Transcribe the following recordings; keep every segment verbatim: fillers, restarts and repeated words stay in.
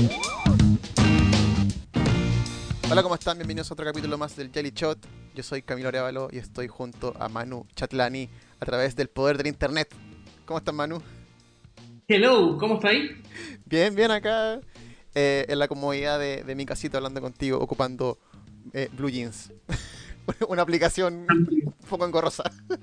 Hola, ¿cómo están? Bienvenidos a otro capítulo más del Jelly Shot. Yo soy Camilo Arevalo y estoy junto a Manu Chatlani a través del poder del internet. ¿Cómo estás, Manu? Hello, ¿cómo estáis? Bien, bien acá eh, en la comodidad de, de mi casita hablando contigo, ocupando eh, Blue Jeans. Una aplicación un poco engorrosa.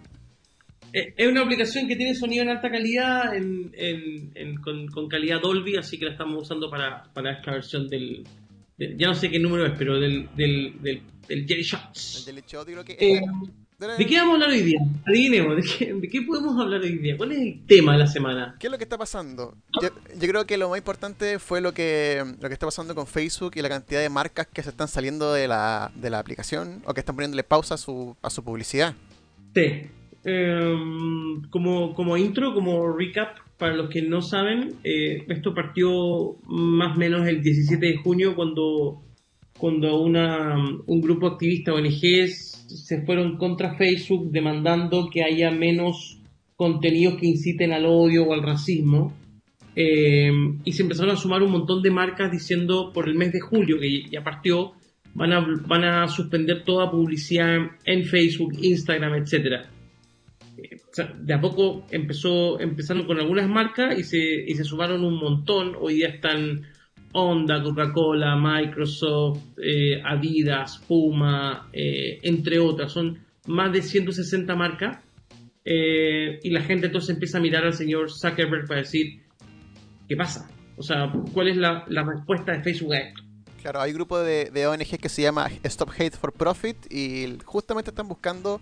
Eh, Es una aplicación que tiene sonido en alta calidad, en, en- en- con, con calidad Dolby, así que la estamos usando para, para esta versión del, del- ya no sé qué número es, pero del, del, del, del Jelly El Shots. Jelly Shot, yo creo que Eh, este... ¿De qué vamos a hablar hoy día? Adivinemos, ¿de qué, de qué podemos hablar hoy día? ¿Cuál es el tema de la semana? ¿Qué es lo que está pasando? Yo, yo creo que lo más importante fue lo que, lo que está pasando con Facebook y la cantidad de marcas que se están saliendo de la, de la aplicación o que están poniéndole pausa a su, a su publicidad. Sí. Em, como, como intro, como recap, para los que no saben, eh, esto partió más o menos el diecisiete de junio cuando, cuando una, un grupo activista O N Ges se fueron contra Facebook demandando que haya menos contenidos que inciten al odio o al racismo. Eh, y se empezaron a sumar un montón de marcas diciendo por el mes de julio, que ya partió, van a, van a suspender toda publicidad en Facebook, Instagram, etcétera. O sea, de a poco empezó, empezaron con algunas marcas y se, y se sumaron un montón. Hoy día están Honda, Coca-Cola, Microsoft, eh, Adidas, Puma, eh, entre otras. Son más de ciento sesenta marcas. Eh, y la gente entonces empieza a mirar al señor Zuckerberg para decir, ¿qué pasa? O sea, ¿cuál es la, la respuesta de Facebook a esto? Claro, hay un grupo de, de O N G que se llama Stop Hate for Profit y justamente están buscando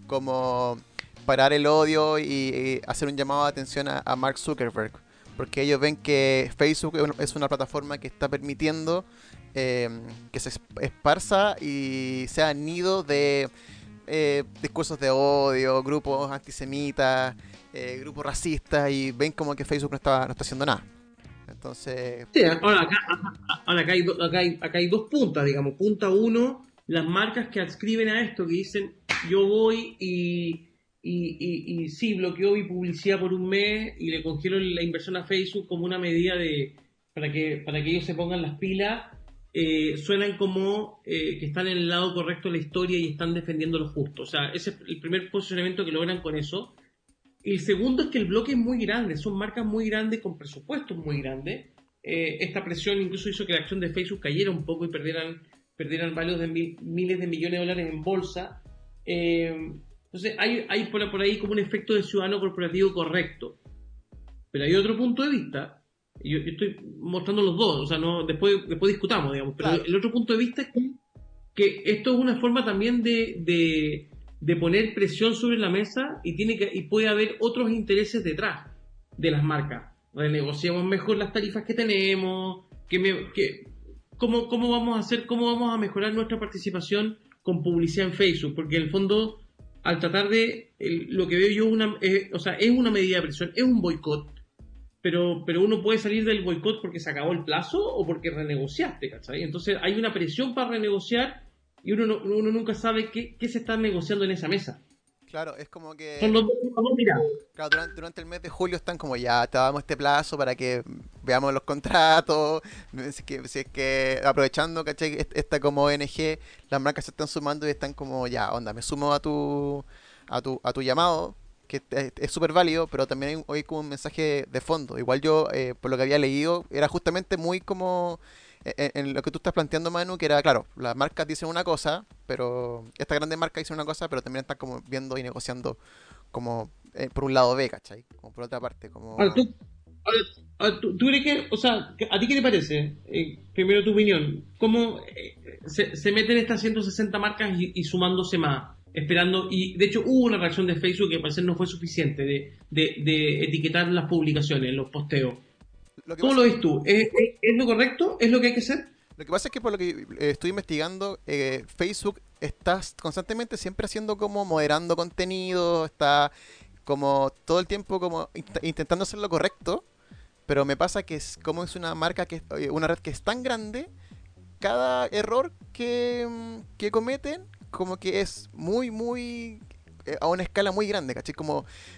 como parar el odio y, y hacer un llamado de atención a, a Mark Zuckerberg. Porque ellos ven que Facebook es una- es una plataforma que está permitiendo eh, que se esparza y sea nido de eh, discursos de odio, grupos antisemitas, eh, grupos racistas y ven como que Facebook no está, no está haciendo nada. Entonces, Sí, ahora acá, ahora acá hay, do- acá hay- acá hay dos puntas, digamos. Punta uno, las marcas que adscriben a esto, que dicen, yo voy y, y, y, y sí, bloqueo mi publicidad por un mes y le congelo la inversión a Facebook como una medida de para que, para que ellos se pongan las pilas, eh, suenan como eh, que están en el lado correcto de la historia y están defendiendo lo justo. O sea, ese es el primer posicionamiento que logran con eso. El segundo es que el bloque es muy grande, son marcas muy grandes con presupuestos muy grandes. Eh, esta presión incluso hizo que la acción de Facebook cayera un poco y perdieran, perdieran varios de mil- miles de millones de dólares en bolsa. Eh, entonces hay, hay por, por ahí como un efecto de ciudadano corporativo correcto. Pero hay otro punto de vista, y yo, yo estoy mostrando los dos, o sea, no, después, después discutamos, digamos, pero claro. el otro punto de vista es que que esto es una forma también de, de, de poner presión sobre la mesa y, tiene que, y puede haber otros intereses detrás de las marcas. Renegociamos mejor las tarifas que tenemos, que me, que, cómo, cómo vamos a hacer, cómo vamos a mejorar nuestra participación con publicidad en Facebook, porque en el fondo, al tratar de, el- lo que veo yo, una, eh, o sea, es una medida de presión, es un boicot, pero, pero uno puede salir del boicot porque se acabó el plazo o porque renegociaste, ¿cachai? Entonces hay una presión para renegociar y uno, no- uno nunca sabe qué, qué se está negociando en esa mesa. Claro, es como Son que los dos, los dos miradas. claro, durante, durante el mes de julio están como ya, te damos este plazo para que veamos los contratos, si es que, si es que aprovechando, ¿cachai? Est- Esta como O N G, las marcas se están sumando y están como ya, onda, me sumo a tu, a tu, a tu llamado, que es es súper válido, pero también hay, hay como un mensaje de fondo. Igual yo, eh, por lo que había leído, era justamente muy como en, en lo que tú estás planteando, Manu, que era, claro, las marcas dicen una cosa, pero estas grandes marcas dicen una cosa, pero también están como viendo y negociando como eh, por un lado B, ¿cachai? Como por otra parte, Ahora, como... tú, ahora, ahora, ¿tú, tú crees que, o sea, ¿a ti qué te parece? Eh, primero tu opinión. ¿Cómo eh, se, se meten estas ciento sesenta marcas y, y sumándose más? Esperando, y de hecho hubo una reacción de Facebook que al parecer no fue suficiente de, de, de etiquetar las publicaciones, los posteos. Lo que ¿Cómo pasa lo es ves tú? ¿Es, es, es lo correcto? ¿Es lo que hay que hacer? Lo que pasa es que por lo que eh, estoy investigando, eh, Facebook está constantemente siempre haciendo como moderando contenido, está como todo el tiempo como int- intentando hacer lo correcto, pero me pasa que es como es una marca que eh, una red que es tan grande, cada error que, mm, que cometen como que es muy muy eh, a una escala muy grande, ¿cachai? Como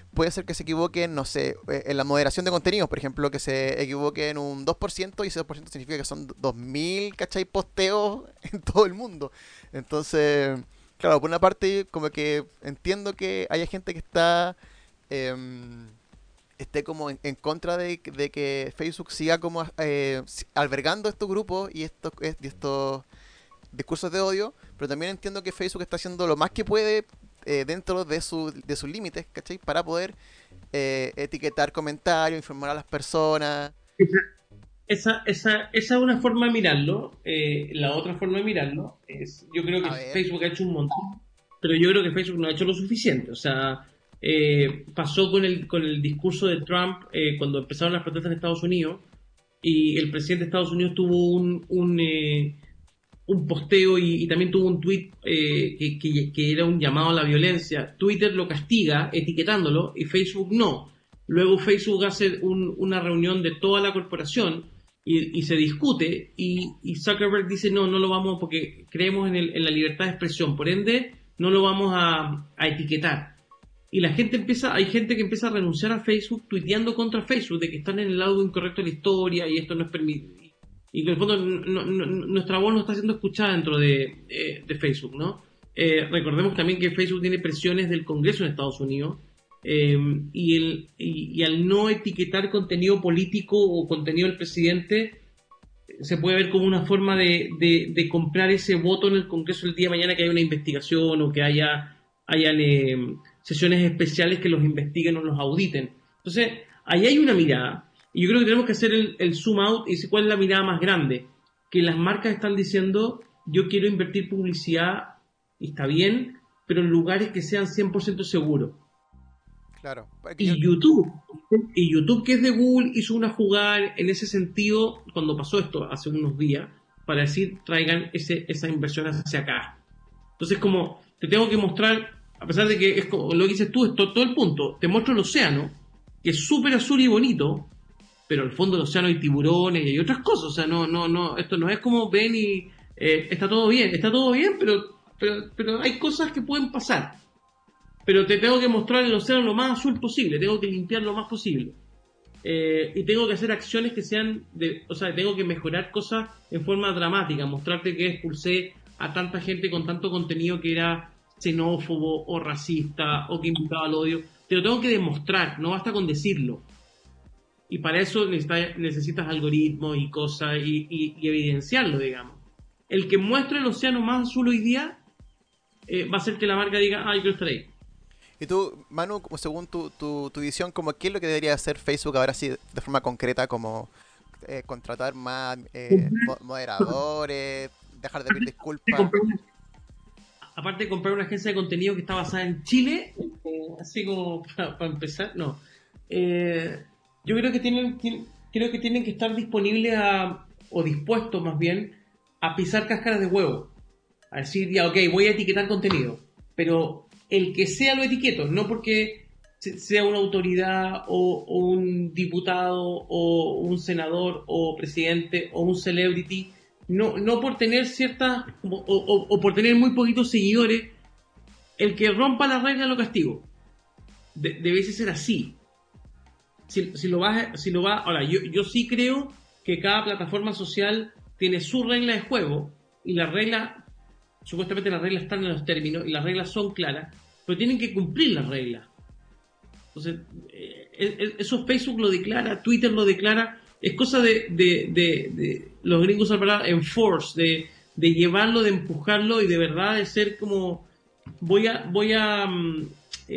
puede ser que se equivoquen, no sé, eh, en la moderación de contenidos, por ejemplo, que se equivoquen un dos por ciento y ese dos por ciento significa que son dos mil, ¿cachai? Posteos en todo el mundo. Entonces, claro, por una parte, como que entiendo que haya gente que está... em, esté como en, en contra de, de que Facebook siga como eh, si- albergando estos grupos y estos, es- y estos discursos de odio, pero también entiendo que Facebook está haciendo lo más que puede eh, dentro de, su, de sus límites, ¿cachai? Para poder eh, etiquetar comentarios, informar a las personas. Esa, esa, esa es una forma de mirarlo. Eh, la otra forma de mirarlo es, yo creo que A ver, Facebook ha hecho un montón, pero yo creo que Facebook no ha hecho lo suficiente. O sea, eh, pasó con el, con el discurso de Trump eh, cuando empezaron las protestas en Estados Unidos y el presidente de Estados Unidos tuvo un, un, eh, un posteo y, y también tuvo un tweet eh, que, que- que era un llamado a la violencia. Twitter lo castiga etiquetándolo y Facebook no. Luego Facebook hace un- una reunión de toda la corporación y, y se discute y, y Zuckerberg dice no, no lo vamos porque creemos en, el- en la libertad de expresión, por ende no lo vamos a, a etiquetar. Y la gente empieza, hay gente que empieza a renunciar a Facebook tuiteando contra Facebook, de que están en el lado incorrecto de la historia y esto no es permitido. Y que en el fondo no- no- no- nuestra voz no está siendo escuchada dentro de, eh, de Facebook, ¿no? Eh, recordemos también que Facebook tiene presiones del Congreso en Estados Unidos eh, y, el, y, y al no etiquetar contenido político o contenido del presidente, se puede ver como una forma de, de, de comprar ese voto en el Congreso el día de mañana que haya una investigación o que haya hayan eh, sesiones especiales que los investiguen o los auditen. Entonces, ahí hay una mirada. Y yo creo que tenemos que hacer el, el zoom out y decir cuál es la mirada más grande. Que las marcas están diciendo, yo quiero invertir publicidad, y está bien, pero en lugares que sean cien por ciento seguros. claro. Porque yo- Y YouTube, y YouTube que es de Google, hizo una jugada en ese sentido cuando pasó esto hace unos días, para decir, traigan ese, esa inversión hacia acá. Entonces, como te tengo que mostrar, a pesar de que es como lo que dices tú, es to- todo el punto, te muestro el océano, que es súper azul y bonito, pero al fondo del océano hay tiburones y hay otras cosas. O sea, no, no, no, esto no es como ven y eh, está todo bien, está todo bien, pero, pero, pero hay cosas que pueden pasar. Pero te tengo que mostrar el océano lo más azul posible, tengo que limpiar lo más posible. Eh, y tengo que hacer acciones que sean, de, o sea, tengo que mejorar cosas en forma dramática, mostrarte que expulsé a tanta gente con tanto contenido que era xenófobo o racista o que invitaba al odio. Te lo tengo que demostrar, no basta con decirlo. Y para eso necesitas, necesitas algoritmos y cosas y, y, y evidenciarlo, digamos. El que muestre el océano más azul hoy día eh, va a hacer que la marca diga, ah, yo quiero estar ahí. y tú, Manu, como según tu, tu, tu visión, como qué es lo que debería hacer Facebook ahora sí de forma concreta, como eh, contratar más eh, mo- moderadores, dejar de pedir disculpas. Aparte de comprar una agencia de contenido que está basada en Chile, eh, así como para empezar, no. Eh, yo creo que tienen, tien- creo que tienen que estar disponibles a, o dispuestos más bien, a pisar cáscaras de huevo. A decir, ya, ok, voy a etiquetar contenido, pero el que sea lo etiqueto, no porque se- sea una autoridad o, o un diputado o un senador o presidente o un celebrity, no, no por tener ciertas o, o- o por tener muy poquitos seguidores, el que rompa la regla lo castigo. De- debe ser así. Si, si lo vas, si lo va, ahora yo, yo sí creo que cada plataforma social tiene su regla de juego y la regla, supuestamente las reglas están en los términos y las reglas son claras, pero tienen que cumplir las reglas. Entonces, eh, eh, eso Facebook lo declara, Twitter lo declara, es cosa de, de, de, de los gringos al palabra enforce, de, de llevarlo, de empujarlo y de verdad de ser como voy a voy a mm,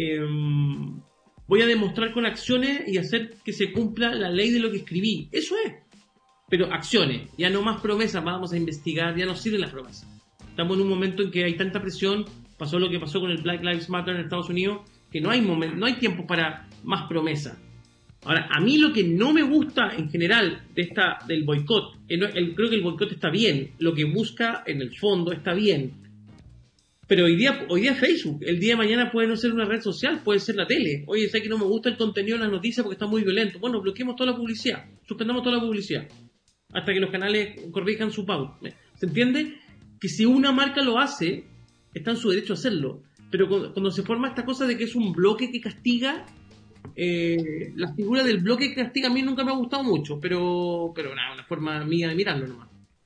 em, voy a demostrar con acciones y hacer que se cumpla la ley de lo que escribí. Eso es. Pero acciones, ya no más promesas, vamos a investigar, ya no sirven las promesas. Estamos en un momento en que hay tanta presión, pasó lo que pasó con el Black Lives Matter en Estados Unidos, que no hay momento, no hay tiempo para más promesas. Ahora, a mí lo que no me gusta en general de esta, del boicot, el, el, creo que el boicot está bien, lo que busca en el fondo está bien, pero hoy día, hoy día Facebook, el día de mañana puede no ser una red social, puede ser la tele. Oye, sé que no me gusta el contenido de las noticias porque está muy violento. Bueno, bloqueemos toda la publicidad, suspendamos toda la publicidad hasta que los canales corrijan su pauta. ¿Se entiende? Que si una marca lo hace, está en su derecho a hacerlo. Pero cuando, cuando se forma esta cosa de que es un bloque que castiga, eh, la figura del bloque que castiga a mí nunca me ha gustado mucho, pero, pero nada, una forma mía de mirarlo nomás.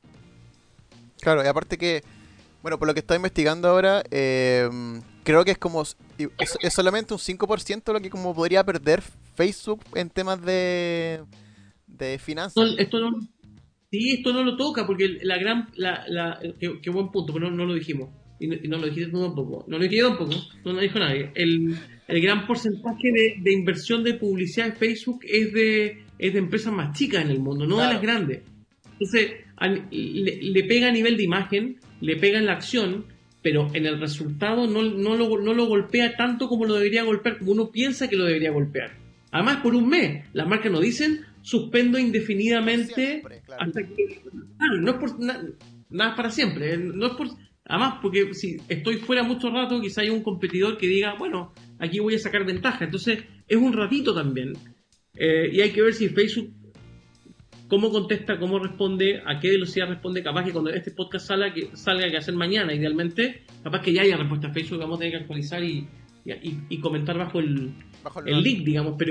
Claro, y aparte que, bueno, por lo que estoy investigando ahora, eh, creo que es como, es, es solamente un cinco por ciento lo que como podría perder Facebook en temas de, de No, finanzas. esto no, sí, esto no lo toca, porque la gran, la, la, qué, qué buen punto, pero no, no lo dijimos. Y no, y no lo dijiste tú tampoco. No lo dije yo tampoco, no lo dijo nadie. El, el gran porcentaje de, de inversión de publicidad en Facebook es de, es de empresas más chicas en el mundo, no de las Claro, grandes. Entonces, al- le, le pega a nivel de imagen, le pega en la acción, pero en el resultado no, no, lo, no lo golpea tanto como lo debería golpear, como uno piensa que lo debería golpear. Además, por un mes, las marcas nos dicen suspendo por indefinidamente siempre, claro. hasta que. Claro, no es por na- nada para siempre. eh, No es por, además, porque si estoy fuera mucho rato, quizá hay un competidor que diga, bueno, aquí voy a sacar ventaja. Entonces, es un ratito también. Eh, y hay que ver si Facebook cómo contesta, cómo responde, a qué velocidad responde. Capaz que cuando este podcast salga, que salga que hacer mañana, idealmente, capaz que ya haya respuesta a Facebook, vamos a tener que actualizar y, y, y comentar bajo el, Bajo el el LOL. link, digamos, pero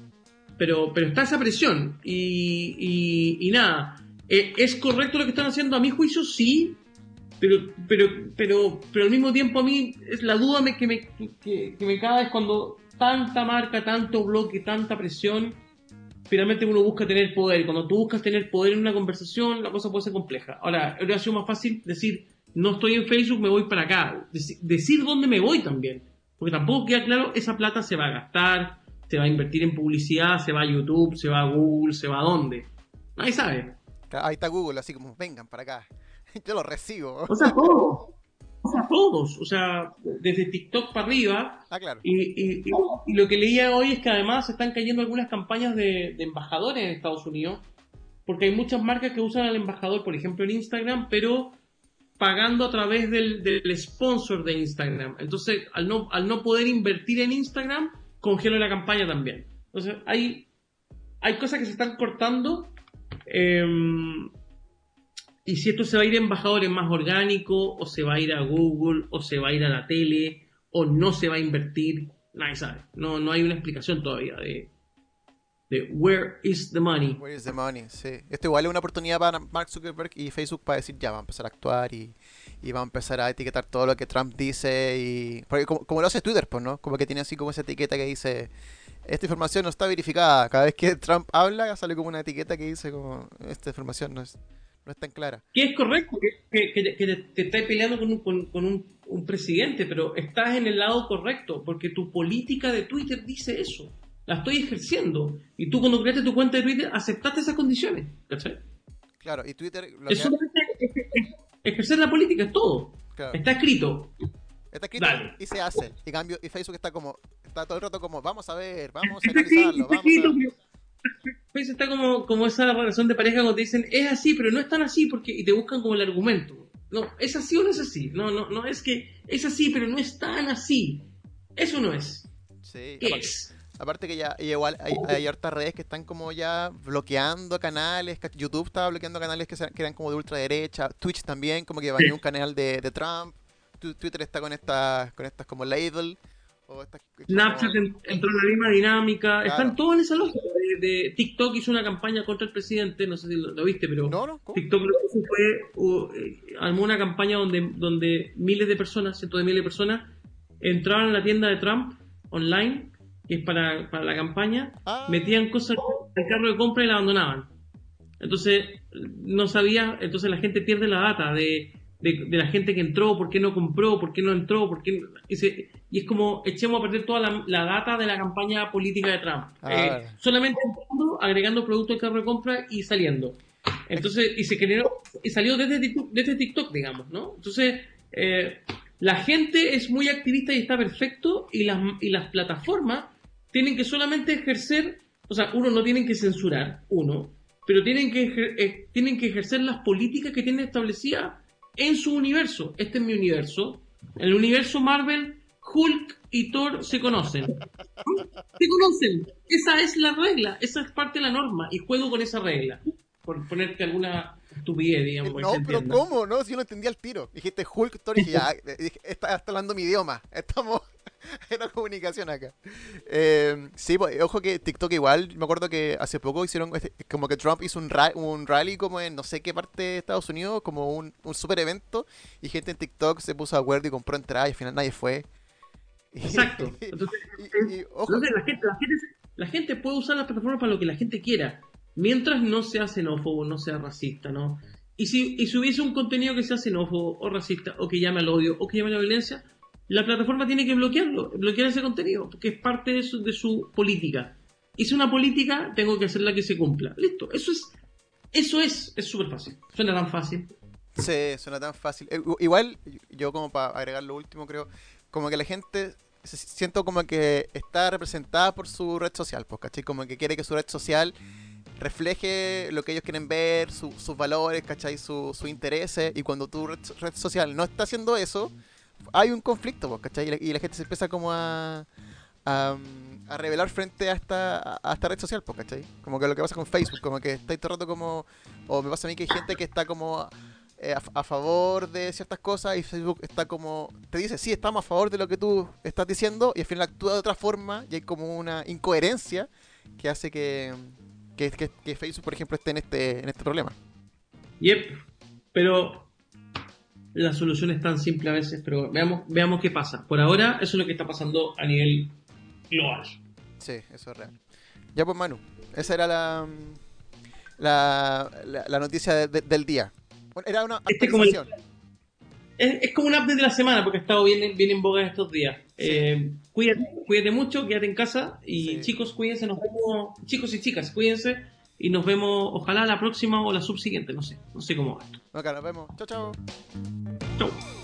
pero pero está esa presión y, y, y nada. Eh, ¿Es correcto lo que están haciendo? A mi juicio sí, pero pero pero pero al mismo tiempo a mí es la duda me, que, me, que, que me cae es cuando tanta marca, tanto bloque, tanta presión, finalmente uno busca tener poder. Cuando tú buscas tener poder en una conversación, la cosa puede ser compleja. Ahora, habría sido más fácil decir, no estoy en Facebook, me voy para acá. Deci- decir dónde me voy también. Porque tampoco queda claro, esa plata se va a gastar, se va a invertir en publicidad, se va a YouTube, se va a Google, se va a dónde. Nadie sabe. Ahí está Google, así como, vengan para acá. Yo lo recibo. O sea, todos. O sea, todos. O sea, desde TikTok para arriba. Ah, claro. Y, y- y- y lo que leía hoy es que además se están cayendo algunas campañas de, de embajadores en Estados Unidos porque hay muchas marcas que usan al embajador, por ejemplo, en Instagram, pero pagando a través del, del sponsor de Instagram. Entonces, al no, al no poder invertir en Instagram, congela la campaña también. Entonces, hay, hay cosas que se están cortando. eh, y si esto se va a ir a embajadores más orgánico, o se va a ir a Google, o se va a ir a la tele, o no se va a invertir, nadie sabe. No, no hay una explicación todavía de, de where is the money. Where is the money? Sí. Esto igual es una oportunidad para Mark Zuckerberg y Facebook para decir ya, va a empezar a actuar y, y va a empezar a etiquetar todo lo que Trump dice y... Porque como, como lo hace Twitter, pues, ¿no? Como que tiene así como esa etiqueta que dice esta información no está verificada. Cada vez que Trump habla sale como una etiqueta que dice como esta información no es, no es tan clara. Que es correcto, que, que, que, que te, te estás peleando con, un, con, con un, un presidente, pero estás en el lado correcto, porque tu política de Twitter dice eso. La estoy ejerciendo. Y tú cuando creaste tu cuenta de Twitter aceptaste esas condiciones. ¿Cachai? Claro, y Twitter lo Es que... solamente ej- ej- ejercer la política, es todo. Claro. Está escrito. Está escrito Dale. y se hace. Y cambio, y Facebook está como, está todo el rato como, vamos a ver, vamos a Está escrito, analizarlo, está vamos a escrito. ver. Pues está como, como esa relación de pareja cuando te dicen es así, pero no es tan así porque y te buscan como el argumento. No, es así o no es así. No, no, no es que es así, pero no es tan así. Eso no es. Sí, ¿Qué aparte, es? aparte que ya y igual hay, hay hartas redes que están como ya bloqueando canales. ca- YouTube estaba bloqueando canales que, se- que eran como de ultraderecha. Twitch también, como que baneó un canal de, de Trump. Tu- Twitter está con estas, con estas como label. O estas Snapchat como, en- entró en la misma dinámica. Están claro. todos en esa lógica. De, de- TikTok hizo una campaña contra el presidente, no sé si lo, lo viste, pero No, no, ¿cómo? TikTok lo que hizo fue uh, eh, armó una campaña donde, donde miles de personas, cientos de miles de personas, entraban a la tienda de Trump online, que es para, para la campaña, Ah, metían cosas al carro de compra y la abandonaban. Entonces, no sabía, entonces la gente pierde la data de, de, de la gente que entró, por qué no compró, por qué no entró, por qué no- y, se- y es como echemos a perder toda la, la data de la campaña política de Trump. ah, Eh, solamente entrando, agregando productos al carro de compra y saliendo. Entonces, y se generó, y salió desde TikTok, desde TikTok, digamos, ¿no? Entonces, eh, la gente es muy activista y está perfecto, y las, y las plataformas tienen que solamente ejercer, o sea, uno no tienen que censurar, uno, pero tienen que, ejer- eh, tienen que ejercer las políticas que tienen establecidas en su universo. Este es mi universo. En el universo Marvel, Hulk y Thor se conocen. Se conocen. Esa es la regla, esa es parte de la norma, y juego con esa regla. Por ponerte alguna estupidez, digamos, para que no, se pero entienda. ¿cómo? No, si yo no entendía el tiro. Dijiste Hulk, Thor y dije, ya, eh, dije, está, está hablando mi idioma. Estamos, Hay una comunicación acá. Eh, sí, pues, ojo que TikTok igual, me acuerdo que hace poco hicieron, este- como que Trump hizo un, ra- un rally como en no sé qué parte de Estados Unidos, como un, un super evento, y gente en TikTok se puso de acuerdo y compró entradas y al final nadie fue. Exacto. Entonces, Y, y- y, ojo, entonces la, gente, la, gente, la gente puede usar la plataforma para lo que la gente quiera, mientras no sea xenófobo, no sea racista, ¿no? Y si, y si hubiese un contenido que sea xenófobo o racista, o que llame al odio, o que llame a la violencia, la plataforma tiene que bloquearlo, bloquear ese contenido, porque es parte de su, de su política. Hice una política, tengo que hacerla que se cumpla. Listo, eso es, eso es, es súper fácil. Suena tan fácil. sí, suena tan fácil. Eh, u- igual, yo como para agregar lo último, creo, como que la gente se- siento como que está representada por su red social, pues, ¿cachai? Como que quiere que su red social refleje lo que ellos quieren ver, su- sus valores, ¿cachai? Su- sus intereses, y cuando tu red, so- red social no está haciendo eso, hay un conflicto, pues, ¿cachai? Y la, y la gente se empieza como a, a, a revelar frente a esta, a esta red social, pues, ¿cachai? Como que lo que pasa con Facebook, como que está todo el rato como, o me pasa a mí que hay gente que está como eh, a, a favor de ciertas cosas y Facebook está como, te dice, sí, estamos a favor de lo que tú estás diciendo y al final actúa de otra forma y hay como una incoherencia que hace que, que, que- que Facebook, por ejemplo, esté en este, en este problema. Yep, pero la solución es tan simple a veces, pero veamos, veamos qué pasa. Por ahora, eso es lo que está pasando a nivel global. Sí, eso es real. Ya pues Manu, esa era la, la, la, la noticia de- de- del día. Bueno, era una Este es como, el- actualización. es, es como un update de la semana, porque ha estado bien, bien en boga estos días. Sí, Eh, cuídate, cuídate mucho, quédate en casa y sí. chicos, cuídense, nos vemos, chicos y chicas, cuídense y nos vemos, ojalá la próxima o la subsiguiente, no sé, no sé cómo va esto. Ok, nos vemos. Chao, chao. Chau.